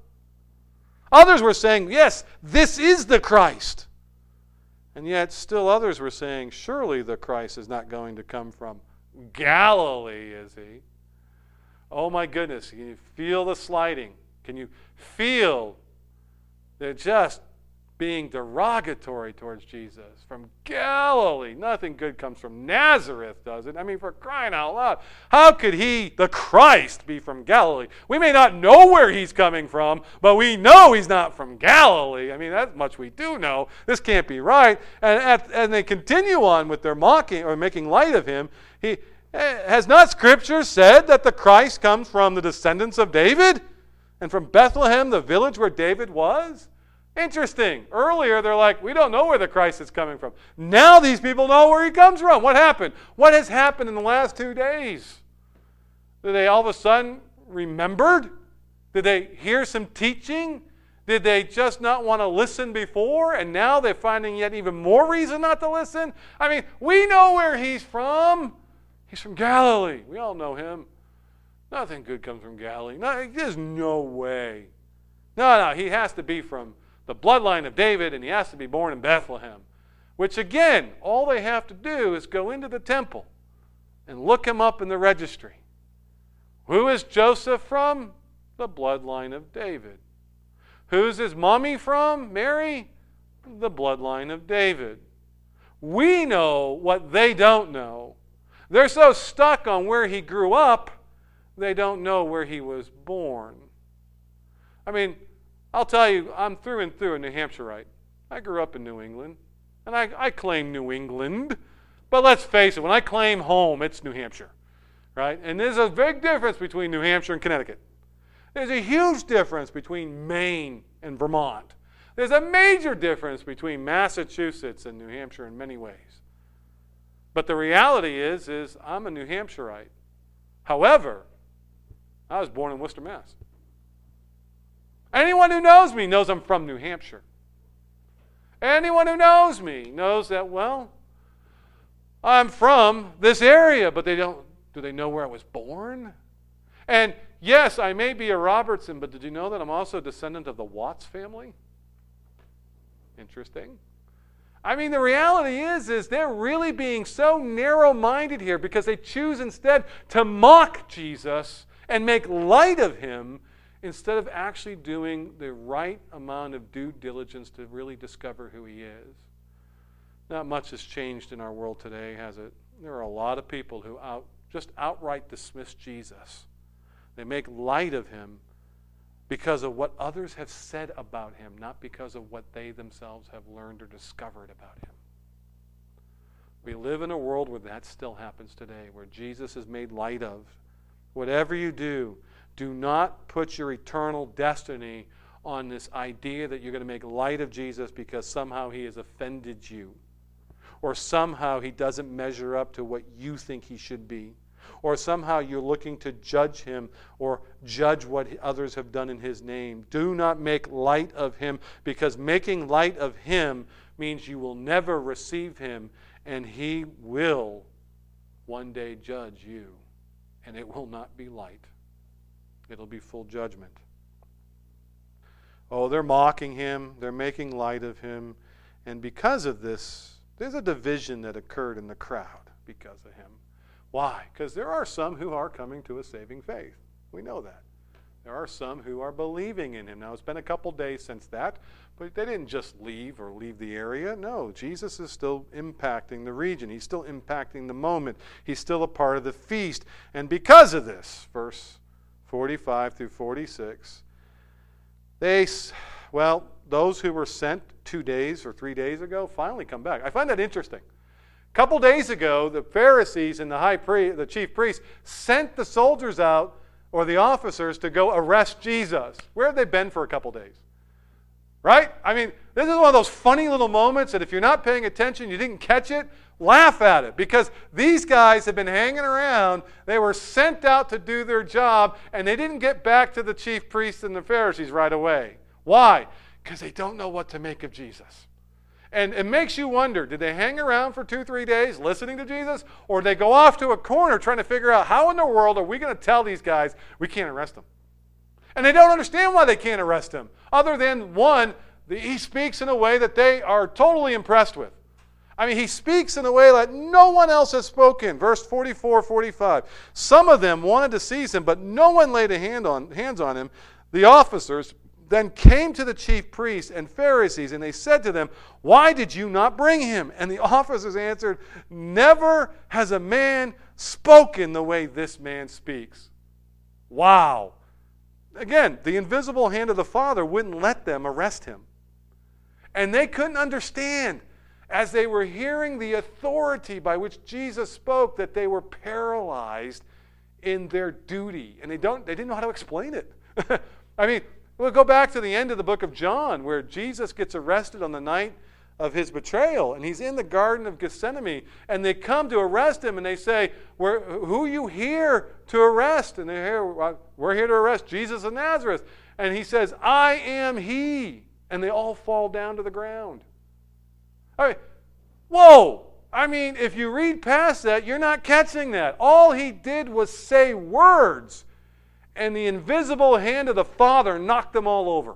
Others were saying, yes, this is the Christ. And yet still others were saying, surely the Christ is not going to come from Galilee, is he? Oh my goodness, can you feel the sliding? Can you feel they're just being derogatory towards Jesus? From Galilee. Nothing good comes from Nazareth, does it? I mean, for crying out loud. How could he, the Christ, be from Galilee? We may not know where he's coming from, but we know he's not from Galilee. I mean, that much we do know. This can't be right. And they continue on with their mocking or making light of him. Has not Scripture said that the Christ comes from the descendants of David? And from Bethlehem, the village where David was? Interesting. Earlier, they're like, we don't know where the Christ is coming from. Now these people know where he comes from. What happened? What has happened in the last 2 days? Did they all of a sudden remembered? Did they hear some teaching? Did they just not want to listen before, and now they're finding yet even more reason not to listen? I mean, we know where he's from. He's from Galilee. We all know him. Nothing good comes from Galilee. No, there's no way. No, he has to be from the bloodline of David, and he has to be born in Bethlehem. Which again, all they have to do is go into the temple and look him up in the registry. Who is Joseph from? The bloodline of David. Who's his mommy from? Mary? The bloodline of David. We know what they don't know. They're so stuck on where he grew up, they don't know where he was born. I mean, I'll tell you, I'm through and through a New Hampshireite. I grew up in New England, and I claim New England. But let's face it, when I claim home, it's New Hampshire, right? And there's a big difference between New Hampshire and Connecticut. There's a huge difference between Maine and Vermont. There's a major difference between Massachusetts and New Hampshire in many ways. But the reality is I'm a New Hampshireite. However, I was born in Worcester, Mass. Anyone who knows me knows I'm from New Hampshire. Anyone who knows me knows that, well, I'm from this area, but do they know where I was born? And yes, I may be a Robertson, but did you know that I'm also a descendant of the Watts family? Interesting. I mean, the reality is they're really being so narrow-minded here because they choose instead to mock Jesus and make light of him instead of actually doing the right amount of due diligence to really discover who he is. Not much has changed in our world today, has it? There are a lot of people who just outright dismiss Jesus. They make light of him because of what others have said about him, not because of what they themselves have learned or discovered about him. We live in a world where that still happens today, where Jesus is made light of. Whatever you do, do not put your eternal destiny on this idea that you're going to make light of Jesus because somehow he has offended you, or somehow he doesn't measure up to what you think he should be, or somehow you're looking to judge him or judge what others have done in his name. Do not make light of him, because making light of him means you will never receive him, and he will one day judge you, and it will not be light. It'll be full judgment. Oh, they're mocking him. They're making light of him. And because of this, there's a division that occurred in the crowd because of him. Why? Because there are some who are coming to a saving faith. We know that. There are some who are believing in him. Now, it's been a couple days since that, but they didn't just leave the area. No, Jesus is still impacting the region. He's still impacting the moment. He's still a part of the feast. And because of this, verse 45 through 46, those who were sent 2 days or 3 days ago finally come back. I find that interesting. A couple days ago, the Pharisees and the chief priests sent the soldiers out, or the officers, to go arrest Jesus. Where have they been for a couple days? Right? I mean, this is one of those funny little moments that if you're not paying attention, you didn't catch it, laugh at it. Because these guys have been hanging around. They were sent out to do their job, and they didn't get back to the chief priests and the Pharisees right away. Why? Because they don't know what to make of Jesus. And it makes you wonder, did they hang around for 2-3 days listening to Jesus? Or did they go off to a corner trying to figure out how in the world are we going to tell these guys we can't arrest them? And they don't understand why they can't arrest him. Other than, one, he speaks in a way that they are totally impressed with. I mean, he speaks in a way that no one else has spoken. Verse 44, 45. Some of them wanted to seize him, but no one laid hands on him. The officers then came to the chief priests and Pharisees, and they said to them, "Why did you not bring him?" And the officers answered, "Never has a man spoken the way this man speaks." Wow. Again, the invisible hand of the Father wouldn't let them arrest him. And they couldn't understand, as they were hearing the authority by which Jesus spoke, that they were paralyzed in their duty. And they didn't know how to explain it. I mean, we'll go back to the end of the book of John, where Jesus gets arrested on the night of his betrayal, and he's in the Garden of Gethsemane, and they come to arrest him, and they say, "Who are you here to arrest?" And they're here, "We're here to arrest Jesus of Nazareth." And he says, "I am he." And they all fall down to the ground. I mean, whoa! I mean, if you read past that, you're not catching that. All he did was say words, and the invisible hand of the Father knocked them all over.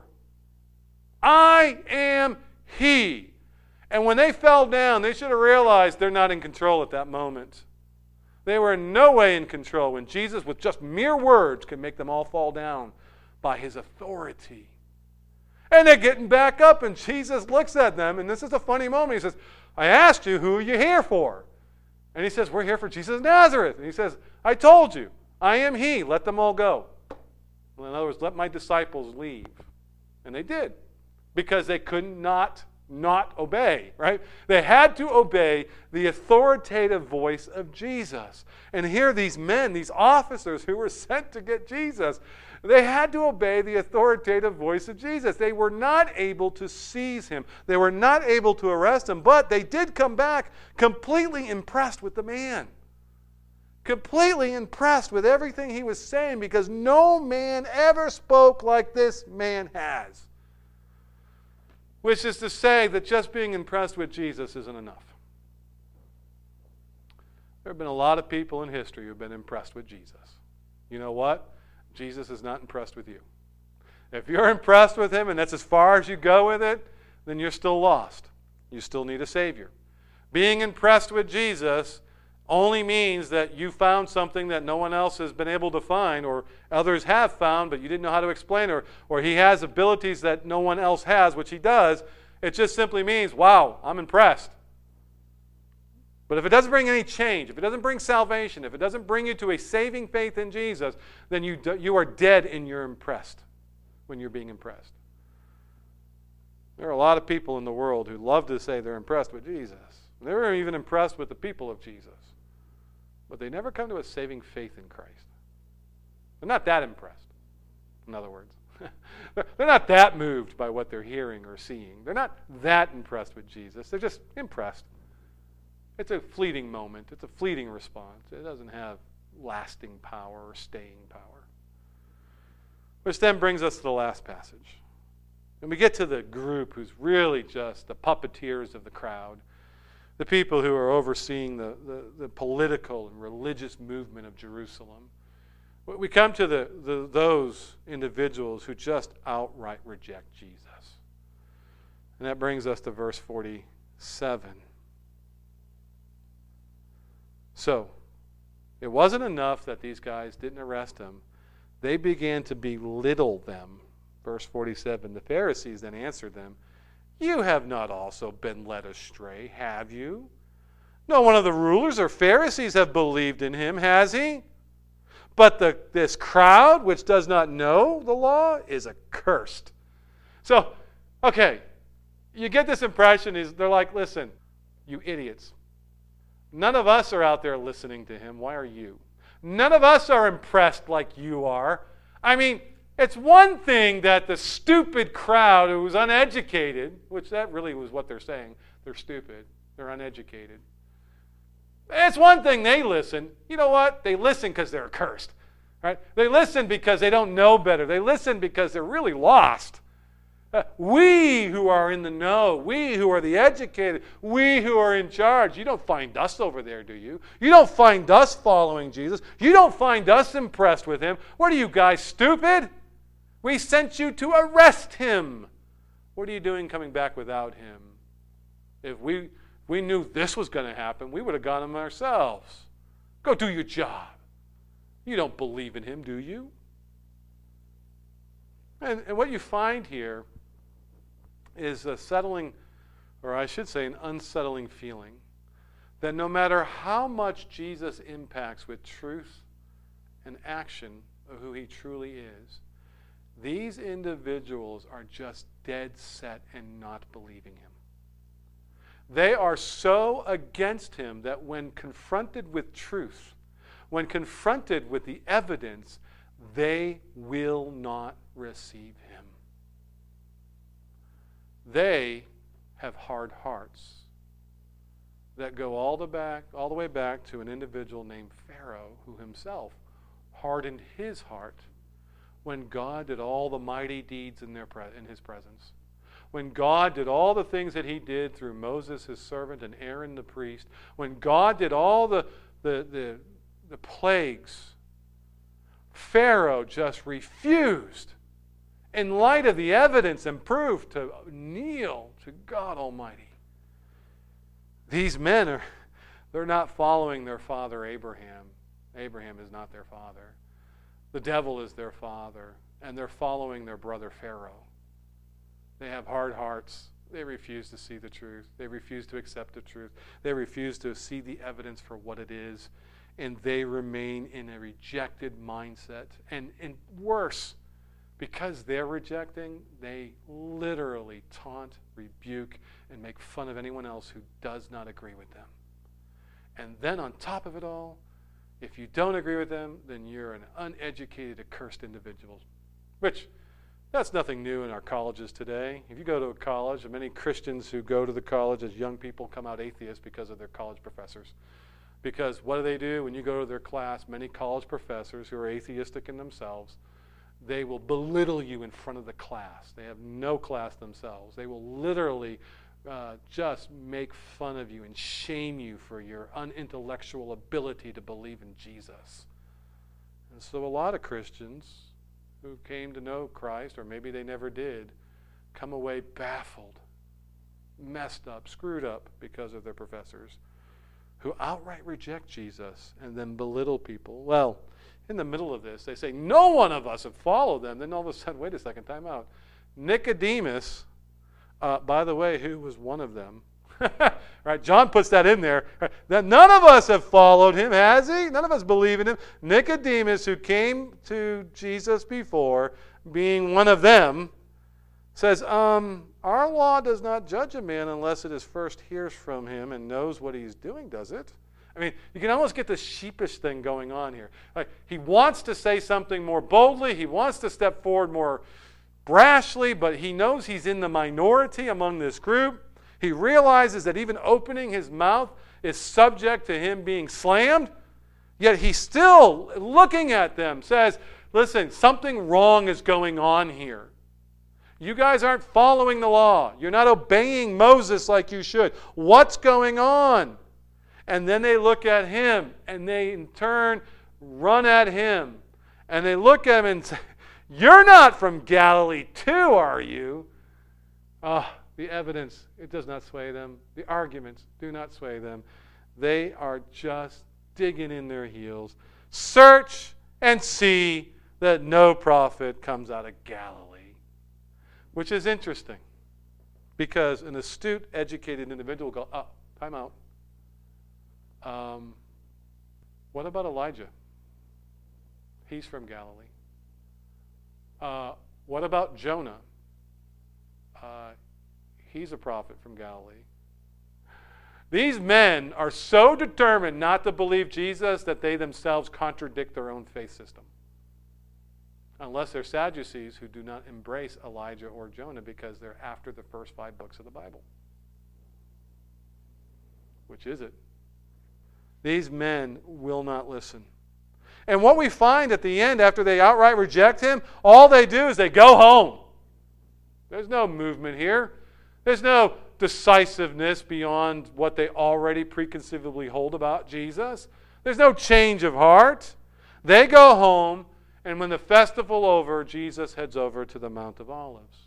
I am he. And when they fell down, they should have realized they're not in control at that moment. They were in no way in control when Jesus, with just mere words, could make them all fall down by his authority. And they're getting back up, and Jesus looks at them, and this is a funny moment. He says, "I asked you, who are you here for?" And he says, "We're here for Jesus of Nazareth." And he says, "I told you, I am he. Let them all go." Well, in other words, let my disciples leave. And they did, because they could not obey, right? They had to obey the authoritative voice of Jesus. And here these men, these officers who were sent to get Jesus, they had to obey the authoritative voice of Jesus. They were not able to seize him. They were not able to arrest him, but they did come back completely impressed with the man. Completely impressed with everything he was saying, because no man ever spoke like this man has. Which is to say that just being impressed with Jesus isn't enough. There have been a lot of people in history who have been impressed with Jesus. You know what? Jesus is not impressed with you. If you're impressed with him and that's as far as you go with it, then you're still lost. You still need a Savior. Being impressed with Jesus only means that you found something that no one else has been able to find, or others have found but you didn't know how to explain, or he has abilities that no one else has, which he does. It just simply means, wow, I'm impressed. But if it doesn't bring any change, if it doesn't bring salvation, if it doesn't bring you to a saving faith in Jesus, then you are dead in your impressed, when you're being impressed. There are a lot of people in the world who love to say they're impressed with Jesus. They're even impressed with the people of Jesus. But they never come to a saving faith in Christ. They're not that impressed, in other words. They're not that moved by what they're hearing or seeing. They're not that impressed with Jesus. They're just impressed. It's a fleeting moment. It's a fleeting response. It doesn't have lasting power or staying power. Which then brings us to the last passage. And we get to the group who's really just the puppeteers of the crowd. The people who are overseeing the political and religious movement of Jerusalem. We come to those individuals who just outright reject Jesus. And that brings us to verse 47. So, it wasn't enough that these guys didn't arrest him. They began to belittle them. Verse 47, the Pharisees then answered them, "You have not also been led astray, have you? No one of the rulers or Pharisees have believed in him, has he? But this crowd, which does not know the law, is accursed." So, okay, you get this impression, they're like, listen, you idiots. None of us are out there listening to him. Why are you? None of us are impressed like you are. I mean, it's one thing that the stupid crowd who was uneducated, which that really was what they're saying. They're stupid. They're uneducated. It's one thing they listen. You know what? They listen because they're accursed. Right? They listen because they don't know better. They listen because they're really lost. We who are in the know, we who are the educated, we who are in charge, you don't find us over there, do you? You don't find us following Jesus. You don't find us impressed with him. What are you guys, stupid? We sent you to arrest him. What are you doing coming back without him? If we knew this was going to happen, we would have gone him ourselves. Go do your job. You don't believe in him, do you? And what you find here is a settling, or I should say an unsettling feeling, that no matter how much Jesus impacts with truth and action of who he truly is, these individuals are just dead set in not believing him. They are so against him that when confronted with truth, when confronted with the evidence, they will not receive him. They have hard hearts that go all the way back to an individual named Pharaoh, who himself hardened his heart when God did all the mighty deeds in his presence. When God did all the things that he did through Moses, his servant, and Aaron the priest, when God did all the plagues, Pharaoh just refused, in light of the evidence and proof, to kneel to God Almighty. These men they're not following their father Abraham. Abraham is not their father. The devil is their father, and they're following their brother Pharaoh. They have hard hearts. They refuse to see the truth. They refuse to accept the truth. They refuse to see the evidence for what it is, and they remain in a rejected mindset. And worse, because they're rejecting, they literally taunt, rebuke, and make fun of anyone else who does not agree with them. And then on top of it all, if you don't agree with them, then you're an uneducated, accursed individual. Which, that's nothing new in our colleges today. If you go to a college, and many Christians who go to the college as young people come out atheists because of their college professors. Because what do? When you go to their class, many college professors who are atheistic in themselves, they will belittle you in front of the class. They have no class themselves. They will literally just make fun of you and shame you for your unintellectual ability to believe in Jesus. And so a lot of Christians who came to know Christ, or maybe they never did, come away baffled, messed up, screwed up because of their professors who outright reject Jesus and then belittle people. Well, in the middle of this, they say, no one of us have followed them. Then all of a sudden, wait a second, time out. Nicodemus, by the way, who was one of them? Right? John puts that in there. Right? That none of us have followed him, has he? None of us believe in him. Nicodemus, who came to Jesus before, being one of them, says, our law does not judge a man unless it is first hears from him and knows what he's doing, does it? I mean, you can almost get the sheepish thing going on here. Like, he wants to say something more boldly. He wants to step forward more brashly, but he knows he's in the minority among this group. He realizes that even opening his mouth is subject to him being slammed. Yet he's still looking at them, says, listen, something wrong is going on here. You guys aren't following the law. You're not obeying Moses like you should. What's going on? And then they look at him, and they in turn run at him And they look at him and say, "You're not from Galilee too, are you?" The evidence, it does not sway them. The arguments do not sway them. They are just digging in their heels. Search and see that no prophet comes out of Galilee. Which is interesting, because an astute, educated individual will go, time out. What about Elijah? He's from Galilee. What about Jonah? He's a prophet from Galilee. These men are so determined not to believe Jesus that they themselves contradict their own faith system. Unless they're Sadducees who do not embrace Elijah or Jonah because they're after the first 5 books of the Bible. Which is it? These men will not listen. And what we find at the end, after they outright reject him, all they do is they go home. There's no movement here. There's no decisiveness beyond what they already preconceivably hold about Jesus. There's no change of heart. They go home, and when the festival over, Jesus heads over to the Mount of Olives.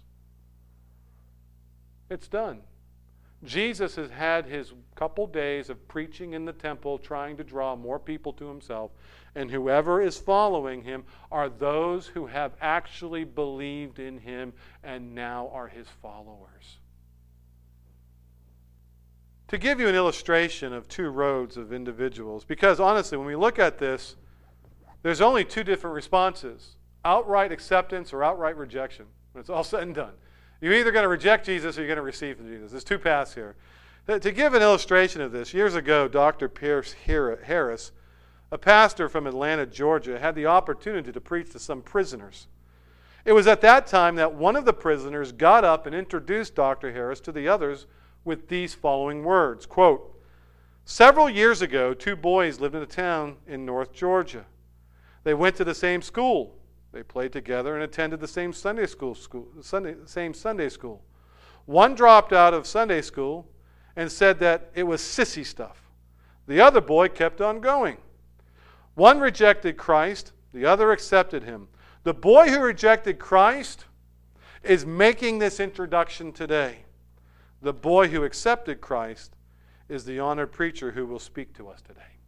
It's done. Jesus has had his couple days of preaching in the temple, trying to draw more people to himself, and whoever is following him are those who have actually believed in him and now are his followers. To give you an illustration of 2 roads of individuals, because honestly, when we look at this, there's only 2 different responses: outright acceptance or outright rejection. When it's all said and done, you're either going to reject Jesus or you're going to receive Jesus. There's 2 paths here. To give an illustration of this, years ago, Dr. Pierce Harris, a pastor from Atlanta, Georgia, had the opportunity to preach to some prisoners. It was at that time that one of the prisoners got up and introduced Dr. Harris to the others with these following words, quote, "Several years ago, 2 boys lived in a town in North Georgia. They went to the same school. They played together and attended the same Sunday school. One dropped out of Sunday school and said that it was sissy stuff. The other boy kept on going. One rejected Christ, the other accepted him. The boy who rejected Christ is making this introduction today. The boy who accepted Christ is the honored preacher who will speak to us today."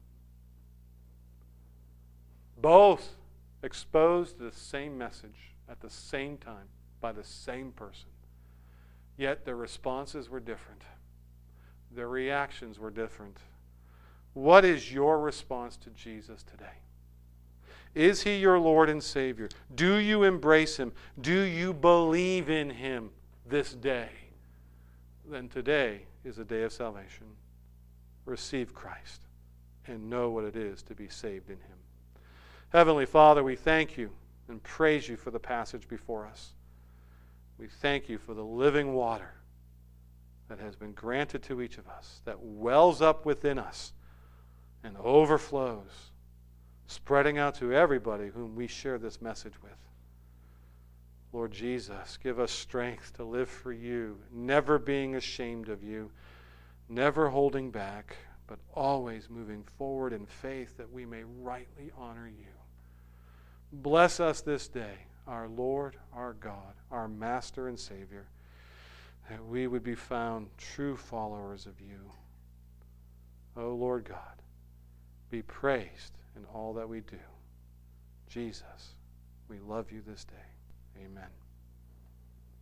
Both exposed to the same message at the same time by the same person. Yet their responses were different. Their reactions were different. What is your response to Jesus today? Is he your Lord and Savior? Do you embrace him? Do you believe in him this day? Then today is a day of salvation. Receive Christ and know what it is to be saved in him. Heavenly Father, we thank you and praise you for the passage before us. We thank you for the living water that has been granted to each of us, that wells up within us and overflows, spreading out to everybody whom we share this message with. Lord Jesus, give us strength to live for you, never being ashamed of you, never holding back, but always moving forward in faith that we may rightly honor you. Bless us this day, our Lord, our God, our Master and Savior, that we would be found true followers of you. O Lord God, be praised in all that we do. Jesus, we love you this day. Amen.